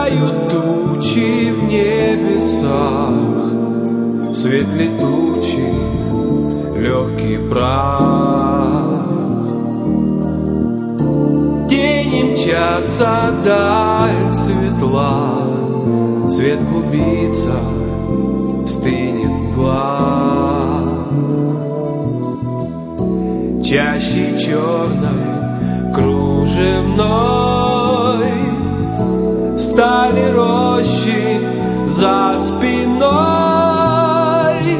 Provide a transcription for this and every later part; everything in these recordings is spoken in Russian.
Тают тучи в небесах, свет летучий, легкий прах. Тени мчатся, даль светла, свет клубится, стынет мгла. Чаще черной, кружевной стали рощи за спиной.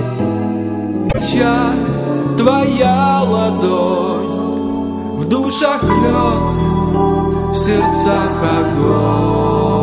Твоя ладонь, в душах лед, в сердцах огонь.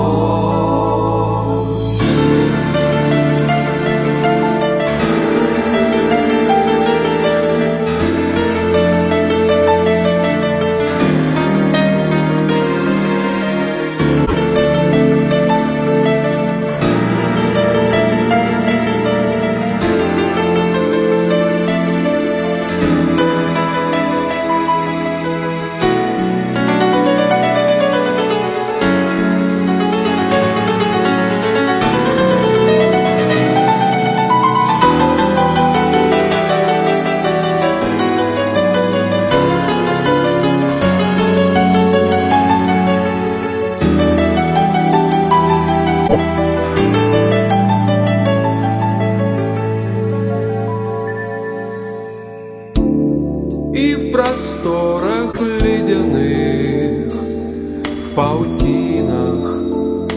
И в просторах ледяных, в паутинах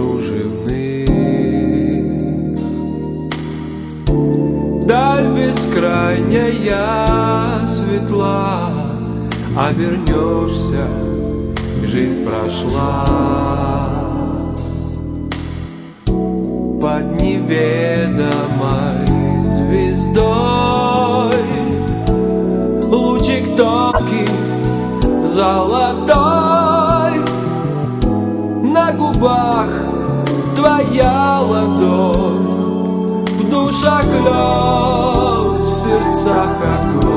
кружевных, даль бескрайняя светла, а вернешься, жизнь прошла. Под неведомой звездой лучик тонкий, золотой, на губах твоя ладонь, в душах лед, в сердцах огонь.